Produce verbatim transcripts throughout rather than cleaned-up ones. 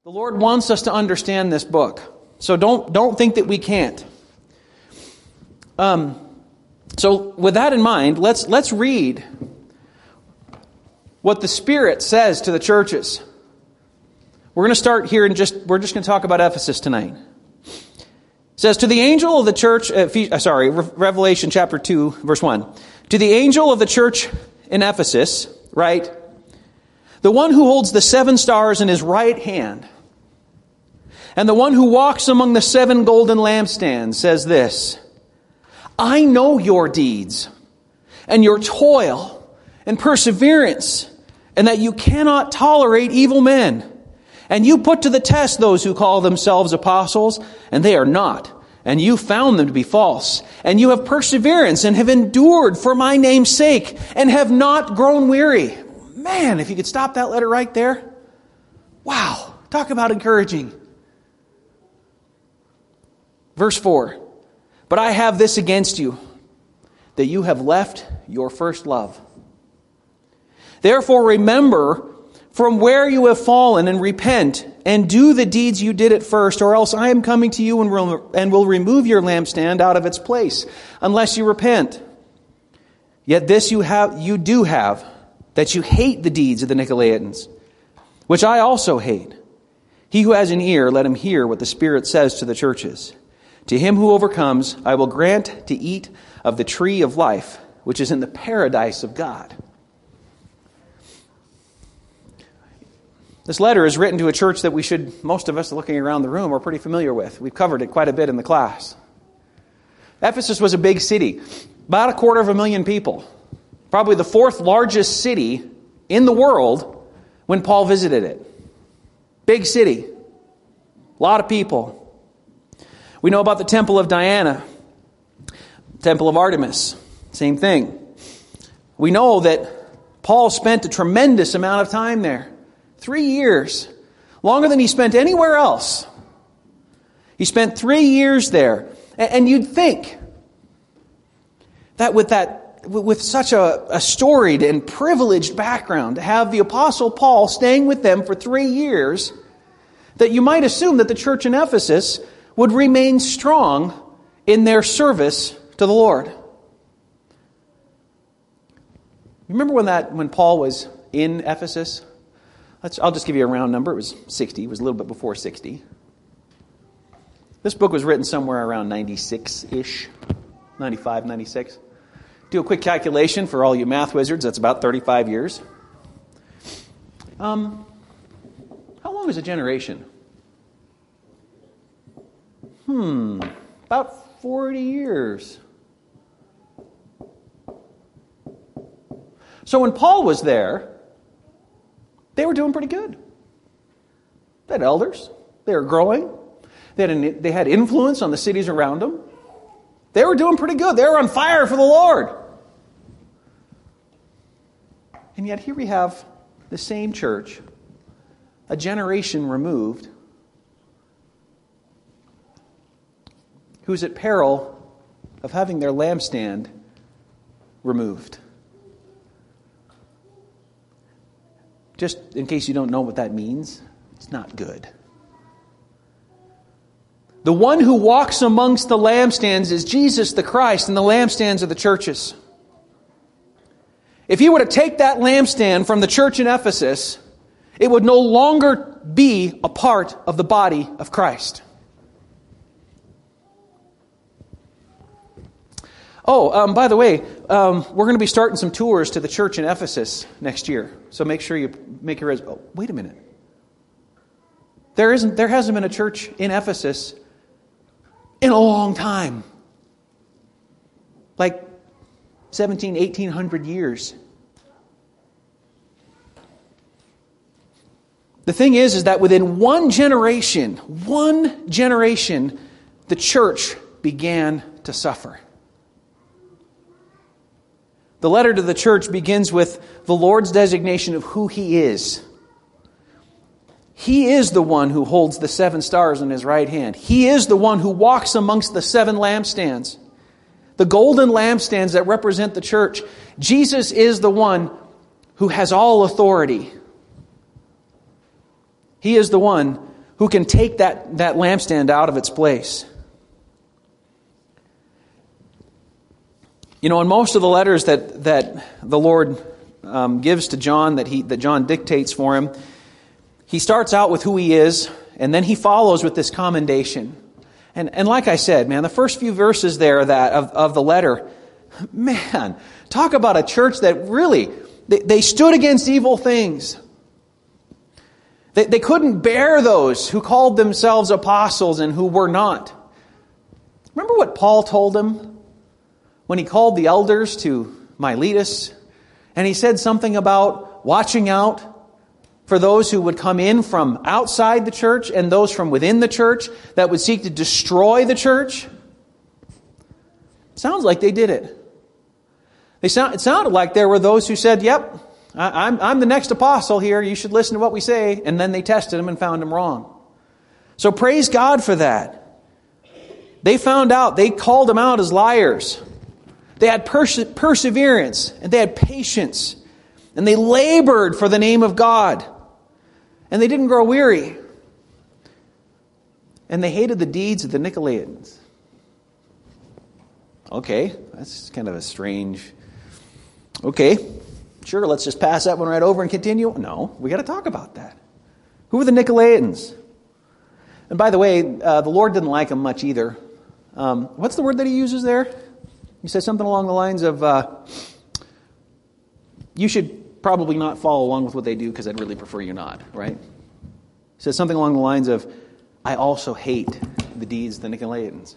The Lord wants us to understand this book. So don't, don't think that we can't. Um, so with that in mind, let's, let's read what the Spirit says to the churches. We're going to start here and just, we're just going to talk about Ephesus tonight. It says, to the angel of the church, uh, sorry, Revelation chapter two, verse one. To the angel of the church in Ephesus, write, the one who holds the seven stars in his right hand, and the one who walks among the seven golden lampstands says this, I know your deeds, and your toil, and perseverance, and that you cannot tolerate evil men. And you put to the test those who call themselves apostles, and they are not. And you found them to be false. And you have perseverance, and have endured for my name's sake, and have not grown weary. Man, if you could stop that letter right there. Wow, talk about encouraging. Verse four, but I have this against you, that you have left your first love. Therefore remember from where you have fallen and repent, and do the deeds you did at first, or else I am coming to you and will, and will remove your lampstand out of its place, unless you repent. Yet this you have, you do have, that you hate the deeds of the Nicolaitans, which I also hate. He who has an ear, let him hear what the Spirit says to the churches. To him who overcomes, I will grant to eat of the tree of life, which is in the paradise of God. This letter is written to a church that we should, most of us looking around the room, are pretty familiar with. We've covered it quite a bit in the class. Ephesus was a big city, about a quarter of a million people. Probably the fourth largest city in the world when Paul visited it. Big city. A lot of people. We know about the Temple of Diana, Temple of Artemis, same thing. We know that Paul spent a tremendous amount of time there. Three years. Longer than he spent anywhere else. He spent three years there. And you'd think that with that, with such a, a storied and privileged background, to have the Apostle Paul staying with them for three years, that you might assume that the church in Ephesus would remain strong in their service to the Lord. Remember when that when Paul was in Ephesus? Let's, I'll just give you a round number. It was sixty. It was a little bit before sixty. This book was written somewhere around ninety-six-ish. ninety-five, ninety-six. Do a quick calculation for all you math wizards. That's about thirty-five years. Um, how long is a generation? Hmm, about forty years. So when Paul was there, they were doing pretty good. They had elders. They were growing. They had, an, they had influence on the cities around them. They were doing pretty good. They were on fire for the Lord. And yet here we have the same church, a generation removed, who's at peril of having their lampstand removed. Just in case you don't know what that means, it's not good. The one who walks amongst the lampstands is Jesus the Christ, and the lampstands are the churches. If he were to take that lampstand from the church in Ephesus, it would no longer be a part of the body of Christ. Oh, um, by the way, um, we're going to be starting some tours to the church in Ephesus next year. So make sure you make your... Res- oh, wait a minute. There isn't. There hasn't been a church in Ephesus in a long time. Like seventeen, eighteen hundred years. The thing is, is that within one generation, one generation, the church began to suffer. The letter to the church begins with the Lord's designation of who He is. He is the one who holds the seven stars in His right hand. He is the one who walks amongst the seven lampstands. The golden lampstands that represent the church. Jesus is the one who has all authority. He is the one who can take that, that lampstand out of its place. You know, in most of the letters that, that the Lord um, gives to John, that he that John dictates for him, he starts out with who he is, and then he follows with this commendation. And and like I said, man, the first few verses there that of, of the letter, man, talk about a church that really, they, they stood against evil things. They, they couldn't bear those who called themselves apostles and who were not. Remember what Paul told them when he called the elders to Miletus? And he said something about watching out for those who would come in from outside the church and those from within the church that would seek to destroy the church. Sounds like they did it. They sound, it sounded like there were those who said, yep, I, I'm, I'm the next apostle here. You should listen to what we say. And then they tested him and found him wrong. So praise God for that. They found out. They called them out as liars. They had perse- perseverance and they had patience. And they labored for the name of God. And they didn't grow weary. And they hated the deeds of the Nicolaitans. Okay, that's kind of a strange... Okay, sure, let's just pass that one right over and continue. No, we got to talk about that. Who were the Nicolaitans? And by the way, uh, the Lord didn't like them much either. Um, what's the word that he uses there? He says something along the lines of, uh, you should probably not follow along with what they do because I'd really prefer you not, right? He says something along the lines of, I also hate the deeds of the Nicolaitans.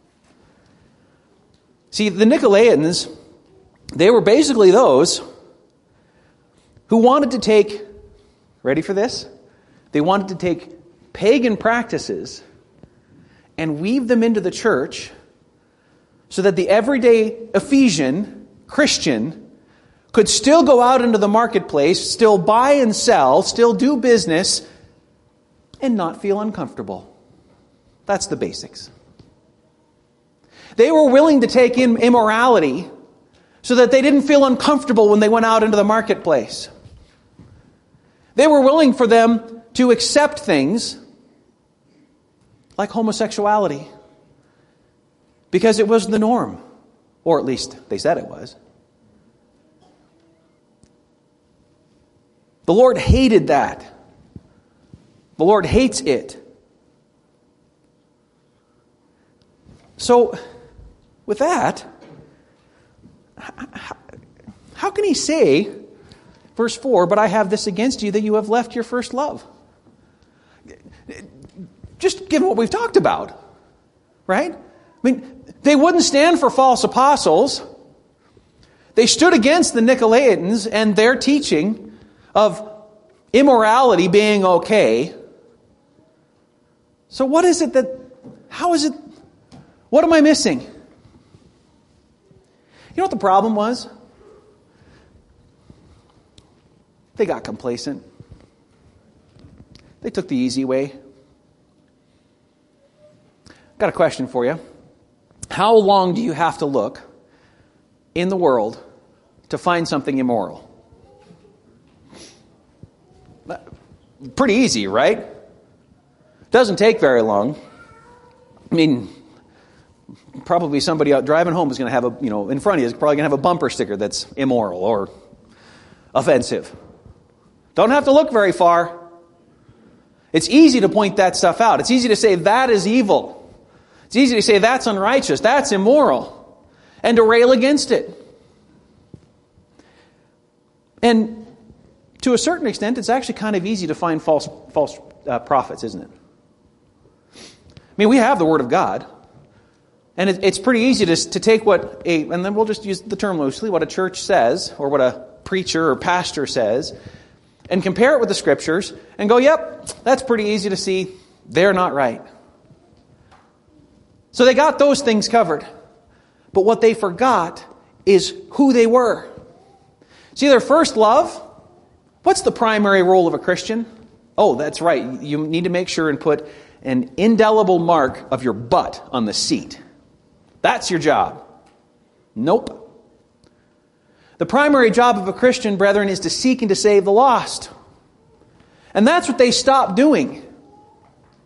See, the Nicolaitans, they were basically those who wanted to take, ready for this? They wanted to take pagan practices and weave them into the church so that the everyday Ephesian Christian could still go out into the marketplace, still buy and sell, still do business, and not feel uncomfortable. That's the basics. They were willing to take in immorality so that they didn't feel uncomfortable when they went out into the marketplace. They were willing for them to accept things like homosexuality because it was the norm, or at least they said it was. The Lord hated that. The Lord hates it. So, with that, how can he say, verse four, but I have this against you that you have left your first love? Just given what we've talked about, right? I mean, they wouldn't stand for false apostles. They stood against the Nicolaitans and their teaching of immorality being okay. So what is it that, how is it, what am I missing? You know what the problem was? They got complacent. They took the easy way. Got a question for you. How long do you have to look in the world to find something immoral? Pretty easy, right? Doesn't take very long. I mean, probably somebody out driving home is going to have a, you know, in front of you is probably going to have a bumper sticker that's immoral or offensive. Don't have to look very far. It's easy to point that stuff out. It's easy to say that is evil. It's easy to say that's unrighteous, that's immoral, and to rail against it. And to a certain extent, it's actually kind of easy to find false false uh, prophets, isn't it? I mean, we have the Word of God, and it, it's pretty easy to, to take what a, and then we'll just use the term loosely, what a church says, or what a preacher or pastor says, and compare it with the Scriptures, and go, yep, that's pretty easy to see. They're not right. So they got those things covered. But what they forgot is who they were. See, their first love, what's the primary role of a Christian? Oh, that's right. You need to make sure and put an indelible mark of your butt on the seat. That's your job. Nope. The primary job of a Christian, brethren, is to seek and to save the lost. And that's what they stopped doing.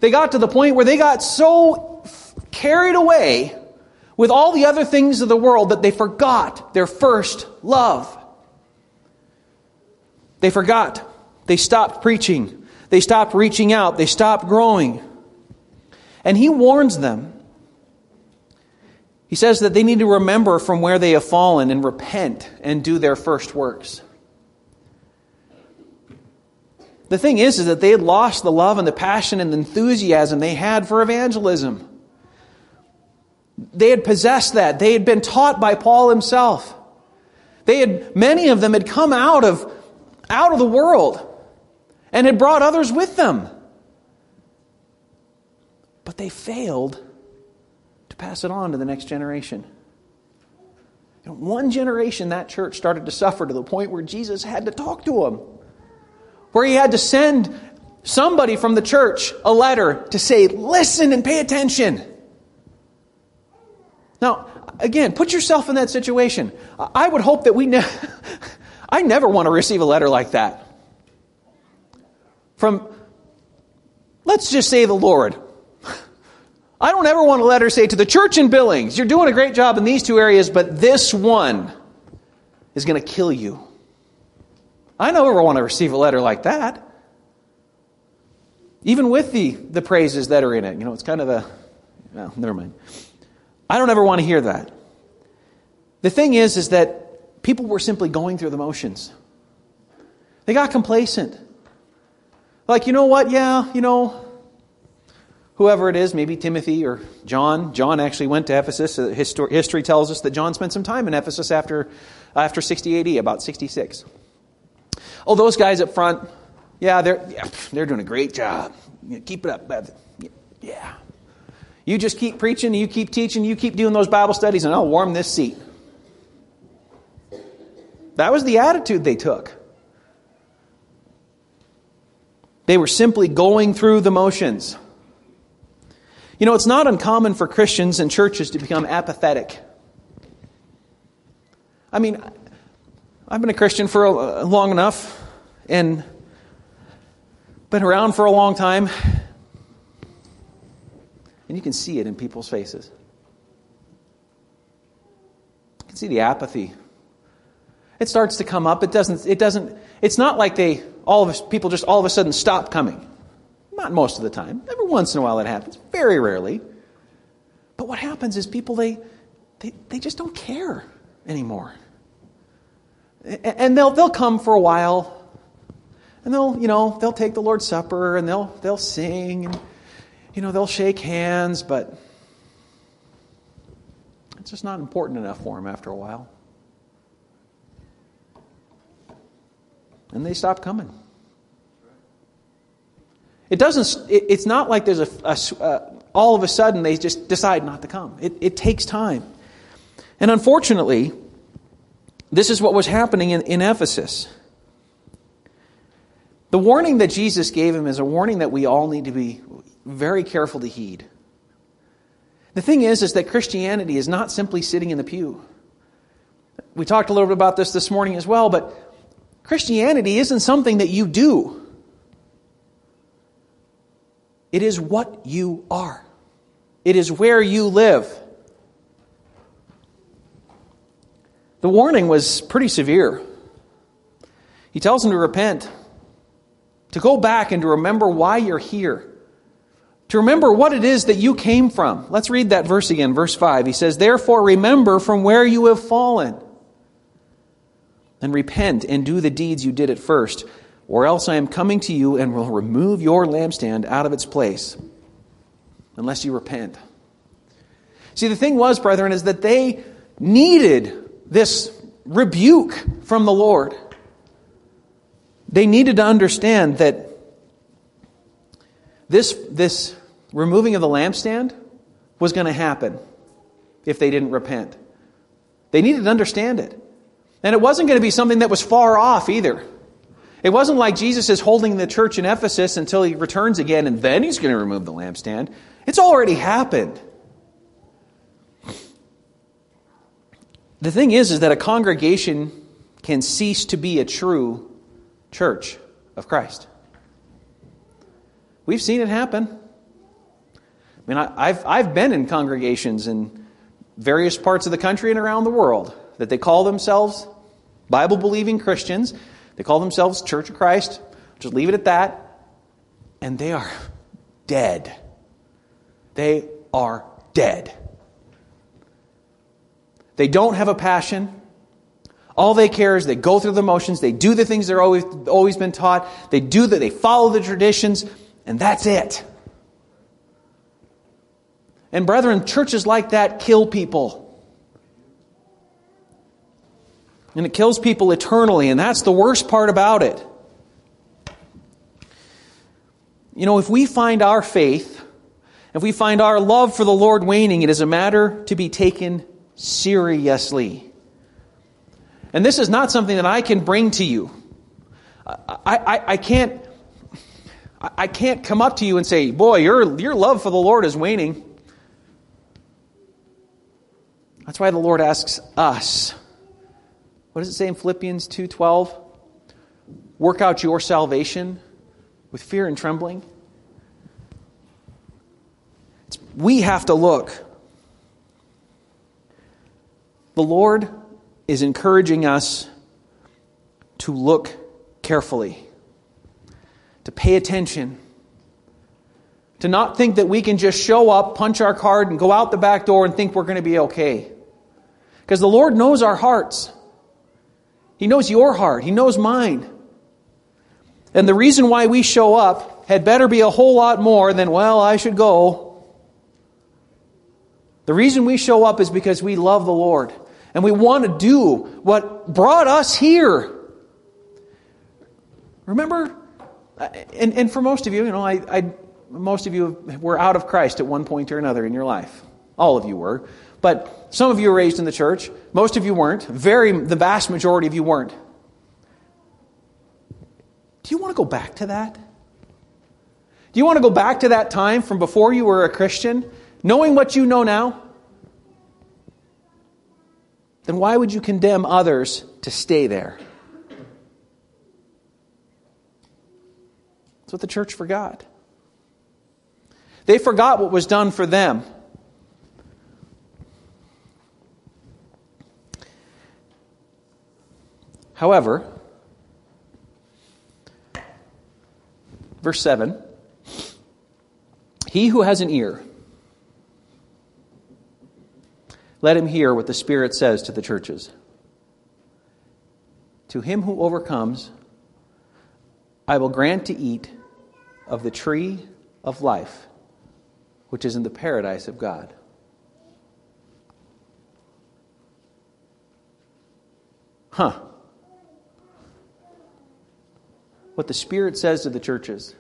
They got to the point where they got so carried away with all the other things of the world that they forgot their first love. They forgot. They stopped preaching. They stopped reaching out. They stopped growing. And he warns them. He says that they need to remember from where they have fallen and repent and do their first works. The thing is, is that they had lost the love and the passion and the enthusiasm they had for evangelism. They had possessed that. They had been taught by Paul himself. They had, many of them had come out of, out of the world and had brought others with them. But they failed to pass it on to the next generation. In one generation, that church started to suffer to the point where Jesus had to talk to them. Where he had to send somebody from the church a letter to say, listen and pay attention. Now, again, put yourself in that situation. I would hope that we never, I never want to receive a letter like that. From, let's just say the Lord. I don't ever want a letter say to the church in Billings, you're doing a great job in these two areas, but this one is going to kill you. I never want to receive a letter like that. Even with the, the praises that are in it. You know, it's kind of a, well, never mind. I don't ever want to hear that. The thing is, is that people were simply going through the motions. They got complacent. Like, you know what? Yeah, you know, whoever it is, maybe Timothy or John. John actually went to Ephesus. History tells us that John spent some time in Ephesus after, after sixty A D, about sixty-six. Oh, those guys up front, yeah, they're yeah, they're doing a great job. Keep it up. Yeah. You just keep preaching, you keep teaching, you keep doing those Bible studies, and I'll warm this seat. That was the attitude they took. They were simply going through the motions. You know, it's not uncommon for Christians and churches to become apathetic. I mean, I've been a Christian for a, long enough and been around for a long time. And you can see it in people's faces. You can see the apathy. It starts to come up. It doesn't, it doesn't, it's not like they, all of us, people just all of a sudden stop coming. Not most of the time. Every once in a while it happens. Very rarely. But what happens is people, they, they, they just don't care anymore. And they'll they'll come for a while, and they'll you know they'll take the Lord's Supper, and they'll they'll sing, and you know they'll shake hands, but it's just not important enough for them after a while, and they stop coming. It doesn't. It, it's not like there's a, a uh, all of a sudden they just decide not to come. It, it takes time, and unfortunately, this is what was happening in, in Ephesus. The warning that Jesus gave him is a warning that we all need to be very careful to heed. The thing is, is that Christianity is not simply sitting in the pew. We talked a little bit about this this morning as well, but Christianity isn't something that you do. It is what you are. It is where you live. The warning was pretty severe. He tells them to repent, to go back and to remember why you're here, to remember what it is that you came from. Let's read that verse again, verse five. He says, therefore remember from where you have fallen, and repent and do the deeds you did at first, or else I am coming to you and will remove your lampstand out of its place, unless you repent. See, the thing was, brethren, is that they needed this rebuke from the Lord. They needed to understand that this, this removing of the lampstand was going to happen if they didn't repent. They needed to understand it. And it wasn't going to be something that was far off either. It wasn't like Jesus is holding the church in Ephesus until he returns again and then he's going to remove the lampstand. It's already happened. The thing is, is that a congregation can cease to be a true church of Christ. We've seen it happen. I mean, I, I've, I've been in congregations in various parts of the country and around the world that they call themselves Bible-believing Christians. They call themselves Church of Christ. Just leave it at that. And they are dead. They are dead. They don't have a passion. All they care is they go through the motions. They do the things they're always always been taught. They do that. They follow the traditions, and that's it. And brethren, churches like that kill people. And it kills people eternally, and that's the worst part about it. You know, if we find our faith, if we find our love for the Lord waning, it is a matter to be taken seriously. And this is not something that I can bring to you. I, I, I can't I can't come up to you and say, boy, your, your love for the Lord is waning. That's why the Lord asks us. What does it say in Philippians two twelve? Work out your salvation with fear and trembling. It's, we have to look. The Lord is encouraging us to look carefully, to pay attention, to not think that we can just show up, punch our card, and go out the back door and think we're going to be okay. Because the Lord knows our hearts. He knows your heart. He knows mine. And the reason why we show up had better be a whole lot more than, well, I should go. The reason we show up is because we love the Lord. And we want to do what brought us here. Remember, and, and for most of you, you know, I, I, most of you were out of Christ at one point or another in your life. All of you were. But some of you were raised in the church. Most of you weren't. Very, the vast majority of you weren't. Do you want to go back to that? Do you want to go back to that time from before you were a Christian, knowing what you know now? Then why would you condemn others to stay there? That's what the church forgot. They forgot what was done for them. However, verse seven, he who has an ear, let him hear what the Spirit says to the churches. To him who overcomes, I will grant to eat of the tree of life, which is in the paradise of God. Huh. What the Spirit says to the churches.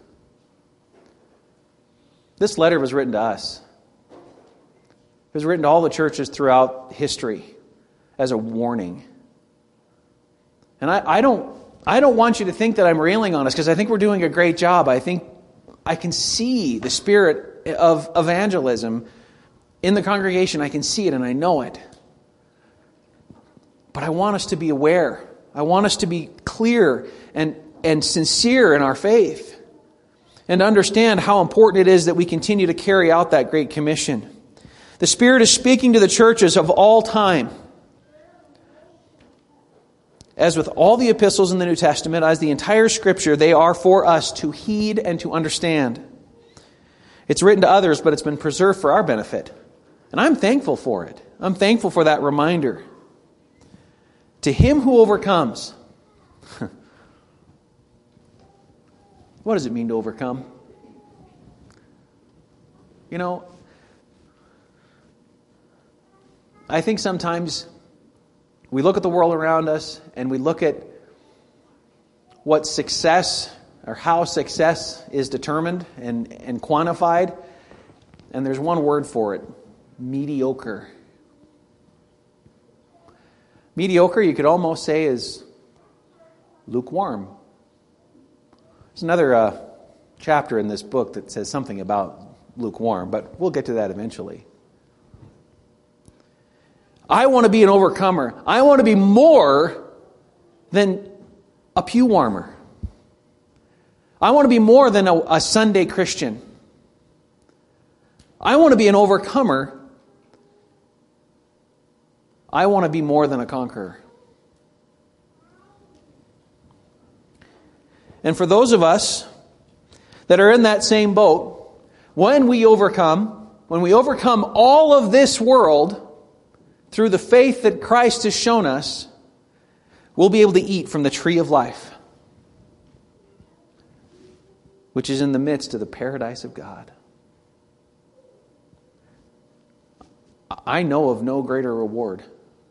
This letter was written to us. It was written to all the churches throughout history as a warning. And I, I don't I don't want you to think that I'm railing on us, because I think we're doing a great job. I think I can see the spirit of evangelism in the congregation. I can see it and I know it. But I want us to be aware. I want us to be clear and, and sincere in our faith, and understand how important it is that we continue to carry out that great commission. The Spirit is speaking to the churches of all time. As with all the epistles in the New Testament, as the entire Scripture, they are for us to heed and to understand. It's written to others, but it's been preserved for our benefit. And I'm thankful for it. I'm thankful for that reminder. To him who overcomes. What does it mean to overcome? You know, I think sometimes we look at the world around us and we look at what success or how success is determined and, and quantified, and there's one word for it: mediocre. Mediocre, you could almost say, is lukewarm. There's another uh, chapter in this book that says something about lukewarm, but we'll get to that eventually. I want to be an overcomer. I want to be more than a pew warmer. I want to be more than a, a Sunday Christian. I want to be an overcomer. I want to be more than a conqueror. And for those of us that are in that same boat, when we overcome, when we overcome all of this world through the faith that Christ has shown us, we'll be able to eat from the tree of life, which is in the midst of the paradise of God. I know of no greater reward.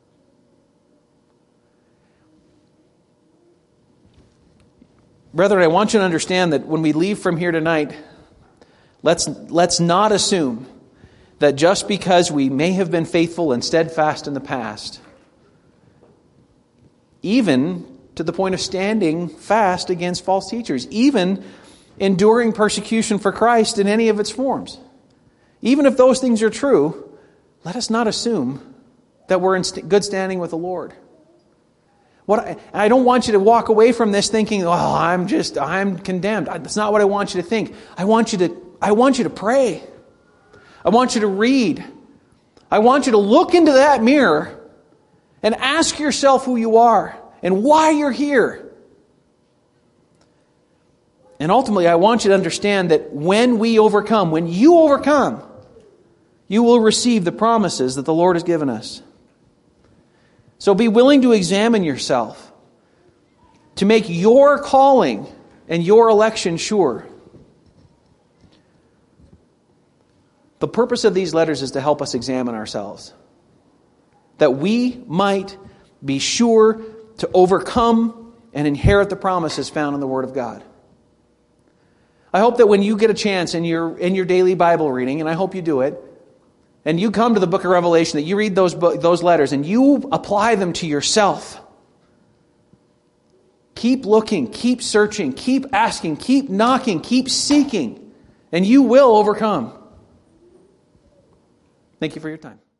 Brethren, I want you to understand that when we leave from here tonight, let's, let's not assume that just because we may have been faithful and steadfast in the past, even to the point of standing fast against false teachers, even enduring persecution for Christ in any of its forms, even if those things are true, let us not assume that we're in st- good standing with the Lord. What I, I don't want you to walk away from this thinking, "Oh, I'm just I'm condemned." That's not what I want you to think. I want you to I want you to pray. I want you to read. I want you to look into that mirror and ask yourself who you are and why you're here. And ultimately, I want you to understand that when we overcome, when you overcome, you will receive the promises that the Lord has given us. So be willing to examine yourself, to make your calling and your election sure. The purpose of these letters is to help us examine ourselves, that we might be sure to overcome and inherit the promises found in the Word of God. I hope that when you get a chance in your in your daily Bible reading, and I hope you do it, and you come to the book of Revelation, that you read those those letters and you apply them to yourself. Keep looking, keep searching, keep asking, keep knocking, keep seeking, and you will overcome. Thank you for your time.